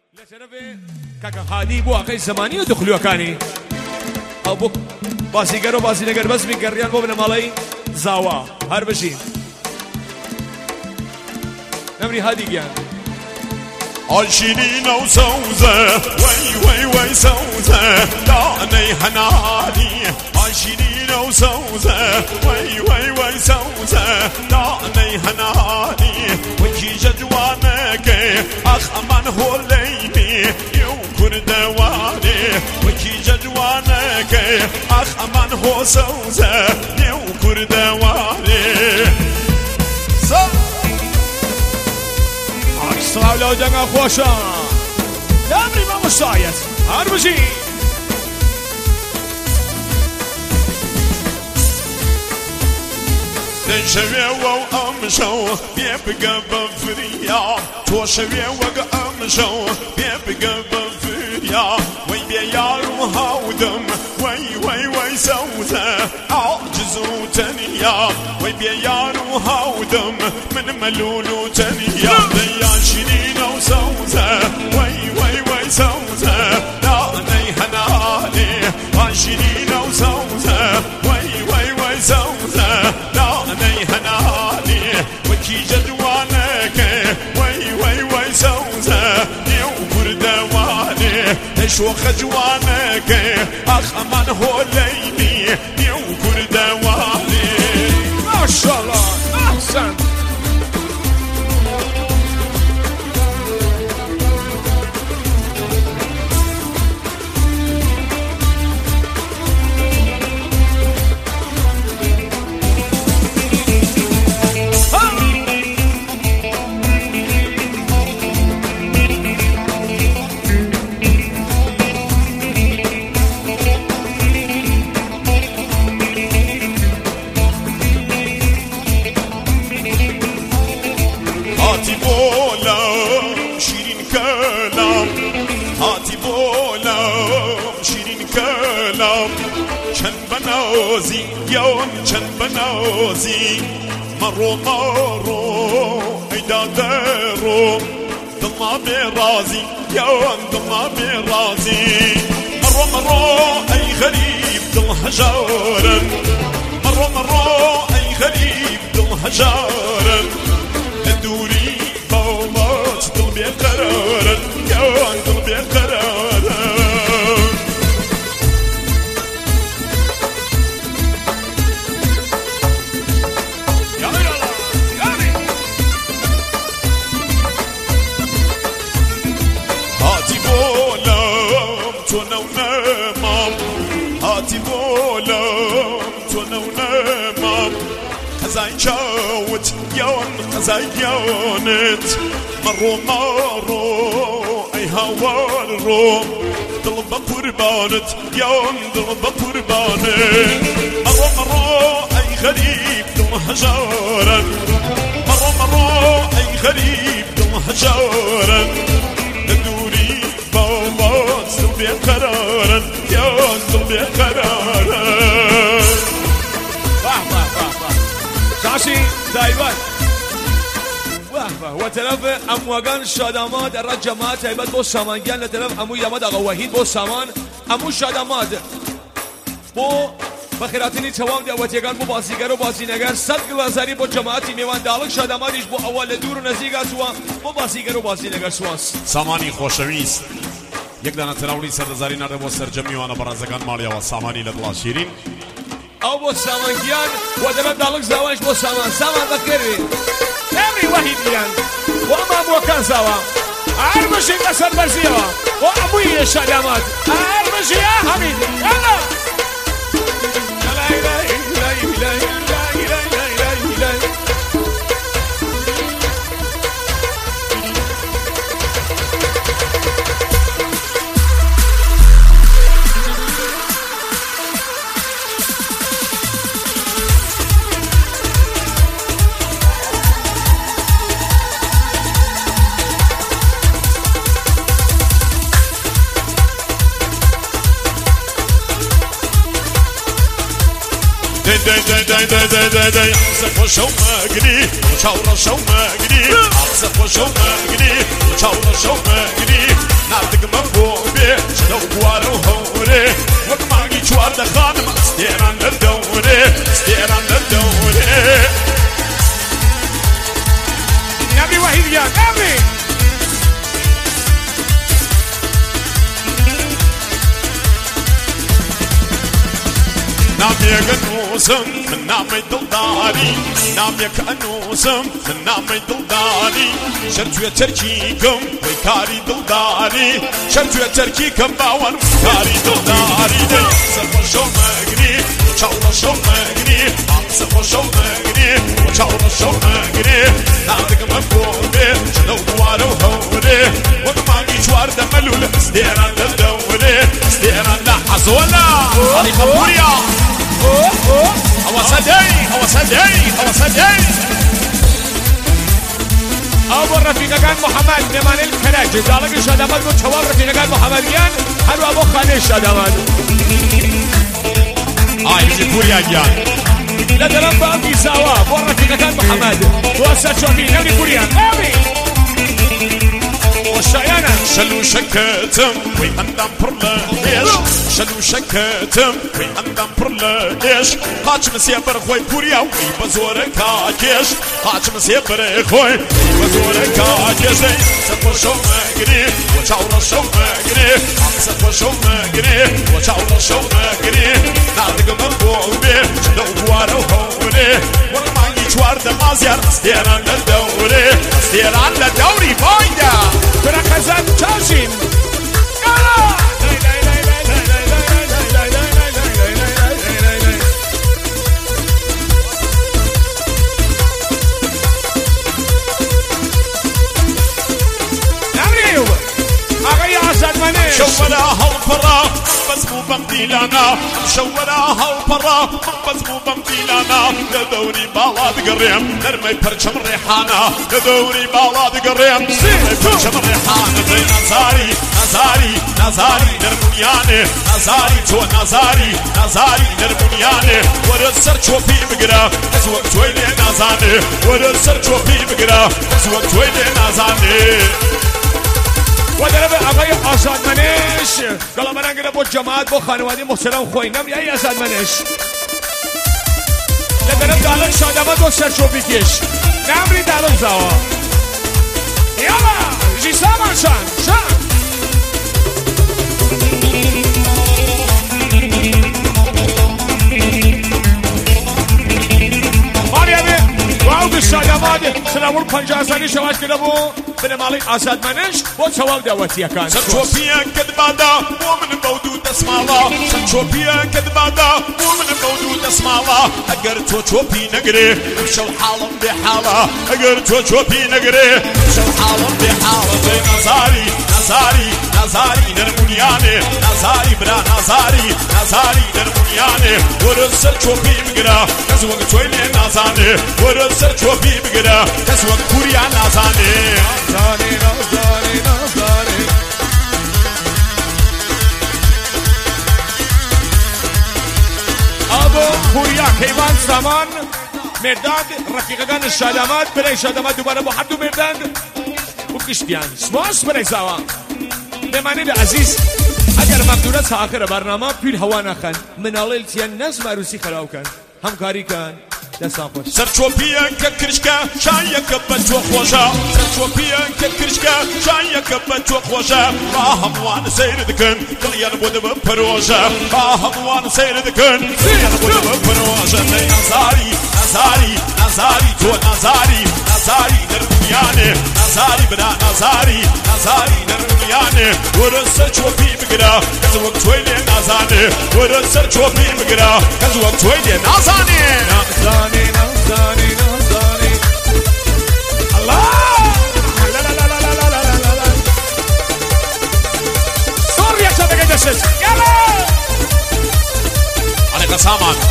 لجنبه كاكا هادي بو اخي زماني ودخلوا كاني او بو بازيگرو بازينگر بس من گريان بو بنمالي زاوا هر بشين نمري هادي جان عشرين وسوزة وي سوزة دعني هنالي عشرين وسوزة وي سوزة دعني هنالي وكي جدوانك أخ أمان هو ليبي يوكر دواني وكي جدوانك أخ أمان هو سوزة يوكر دواني صلاة لو دنگا خوشا دامري ما مشايت هربجي تنشوي وأمشو بيبقى بفريا توشوي وأمشو بيبقى بفريا وي بيارو هاودم وي سوزة عاجز وتنيا وي بيارو هاودم من ملولو تنيا يا شنين وسوزة وي سوزة دعني هنالي عشرين وسوزة وي سوزة دعني هنالي وكي جدوانك وي سوزة يوكر دواني شو خجوانك اخ امان هو ليلي يوكر دواني ما شاء الله احسن بنازي يوم كان بنازي مرو ايدا دارو ضلنا برازي يوم ضلنا برازي مرو اي غريب ضل هجارا مرو اي غريب ضل هجارا لدوري بومات ضل بقرارا يوم ضل بقرارا شاوت يون قزايونت مرو اي هوارو ضرب قربانت يون ضرب قربانت مرو اي غريب ضل هجارا مرو اي غريب ضل هجارا ندوري بابات ضل بقرارا يون ضل بقرارا شاشي دايبات وتلف امواغان شادامات الرجمات هيبت بو سامانگان لتلف امو يامد اغا وحيد بو سامان امو شادامات بو بخيراتيني توام دي اواتيگان بو بازيگر و بازينگر صد گلازاري بو جماعتي ميوان دالك شاداماتيش بو اول دور و نزيگا سوا بو بازيگر و بازينگر سواس ساماني خوشويست یک دانه تراولی سردزاری نرده بو سرجمی وانا برازگان مالیا و سامانی لدلا شیرین او بو سامانگیان و دلم دالک زوانش بو سامان بکری نمری وحید بیان و اما بو کان زوا عربشی قصر برزیوا و ابوی شادامات عربشی یا حمید یلا عصف وشو مقري وشاور شو مقري عصف وشو مقري وشاور شو مقري ستيران للدوري ستيران للدوري نبي وحيد يا نبي نام يكنوسم من نامي دلداري نام يكنوسم من نامي دلداري شرتو يا تركيكم ويكاري دلداري شرتو يا تركيكم باون ويكاري دلداري سرفو شو مغني وشاورا شو مغني سرفو شو مغني وشاورا شو مغني نادك مفهومي شنو دوارو هوري وكماني جوار دملول ستيران للدولي ستيران لحظولا علي قبوريا أبو الرفيقة كان محمد نمان الكلاج دالك شادمان قد شواب رفيقة كان محمد جان هلو أبو خاني شادمان يجي كوريا جان لا درم بأمي سوا أبو الرفيقة كان محمد وأسد شوفي نوني كوريا أمي والشيانة شلو شكتم وي أندام برلاش شلو شكتم وي أندام برلاش قاچ مسيبر خوي كوريا وي بزورك كاكيش قاچ مسيبر خوي بزورك كاكيش سفر شو مغني وشاورا شو مغني سفر شو مغني وشاورا شو مغني نادق مفهومي شنو دوارو هوري ورماني جوار دمازيار ستيران للدوري ستيران للدوري فايدة بركزان تاشين شوراها البرا بس مو بمديلانا شوراها البرا بس مو بمديلانا لدوري بالاد قريم نرمي برشم ريحانا لدوري بالاد قريم نرمي برشم ريحانا زي نزاري نزاري نزاري نرمونياني نزاري تو نزاري نزاري نرمونياني ورسر شوفي بقرا ازوك تويلي نزاني ورسر شوفي بقرا ازوك تويلي نزاني ودرب آقای آزاد منش گلا من انگره با جماعت با خانواده محترم خوینم یه آزاد منش لدرب دالن شادمت و سرچوبی کش نمری دالن زوا یالا جی سامان شان واو شادمت سلامون 50 سالی شواش کرده بو بن مالي آزاد منش و ثواب دعوتي كان سنشوفيا كدبادا ومن بودود اسمالا سنشوفيا كدبادا ومن بودود اسمالا اگر تو چوبي نگري شو حالم بحالا اگر تو چوبي نگري شو حالم بحالا زي نزاري نزاري نزاري نرمونياني نزاري برا نزاري نزاري نرمونياني ورسل چوبي بگرا كزوك چويلي نازاني ورسل چوبي بگرا كزوك كوريا نازاني نازاني نازاني نازاني ابو كوريا كيوان سامان مرداد رفيقان الشادمات برای شادمات دوباره با حد و مرداد و کشتیان سماس برای زوان بمانید عزیز اگر مقدورت آخر برنامه پیر هوا نخن منالیل تیان نظم عروسی خراب کن همکاری کن سرچوبيا ككرشكا شايك بتو خوشا سرچوبيا ككرشكا شايك بتو خوشا راهم وان سير دكن كليان بود بروجا راهم وان سير دكن كليان بود بروجا نزاري نزاري نزاري تو نزاري نزاري نرمياني نزاري بنا نزاري نزاري نرمياني ورسل چوبي بگرا كزوك تويلي نازاني ورسل چوبي بگرا كزوك تويلي نازاني نازاني نازاني نازاني الله لا لا لا لا لا لا لا لا سوريا شبكة جسس يلا عليك سامان